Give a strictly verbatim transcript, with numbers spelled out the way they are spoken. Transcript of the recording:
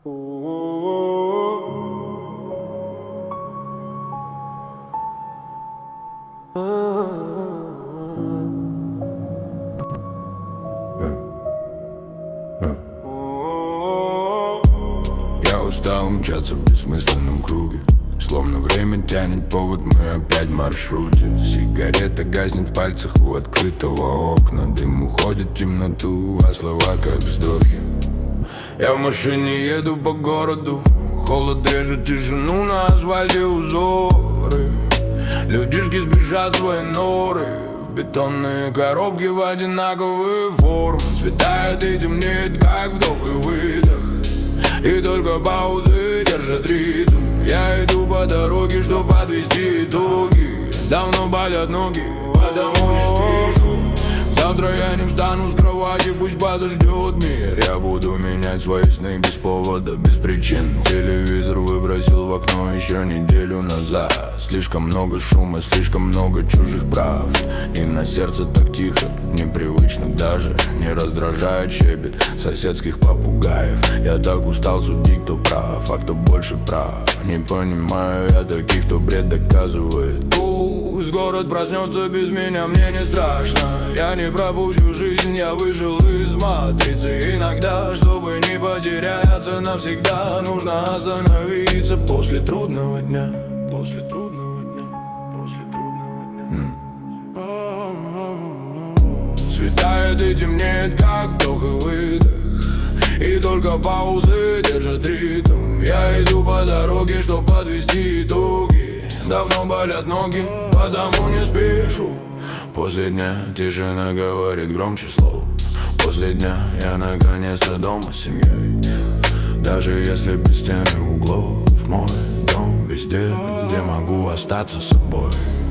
Я устал мчаться в бессмысленном круге, словно время тянет повод, мы опять в маршруте. Сигарета гаснет в пальцах у открытого окна. Дым уходит в темноту, а слова как вздохи. Я в машине еду по городу, холод режет тишину, на асфальте узоры. Людишки спешат в свои норы, в бетонные коробки в одинаковые формы. Цветает и темнеет, как вдох и выдох, и только паузы держат ритм. Я иду по дороге, чтоб подвести итоги. Давно болят ноги, потому не спешу. Завтра я не встану с кровати, пусть подождет мир. Я буду менять свои сны без повода, без причин. Телевизор выбросил в окно еще неделю назад. Слишком много шума, слишком много чужих прав. И на сердце так тихо, непривычно даже. Не раздражает щебет соседских попугаев. Я так устал судить, кто прав, а кто больше прав. Не понимаю я таких, кто бред доказывает. Пусть город проснется без меня, мне не страшно. Я не пропущу жизнь, я вышел из матрицы. Иногда, чтобы не потеряться навсегда, нужно остановиться после трудного дня. После трудного дня. После трудного дня. Светает и темнеет, как вдох и выдох, и только паузы держат ритм. Я иду по дороге, чтоб подвести итоги. Давно болят ноги, потому не спешу. После дня тишина говорит громче слов. После дня я наконец-то дома с семьей. Даже если без стен и углов, мой дом везде, где могу остаться собой.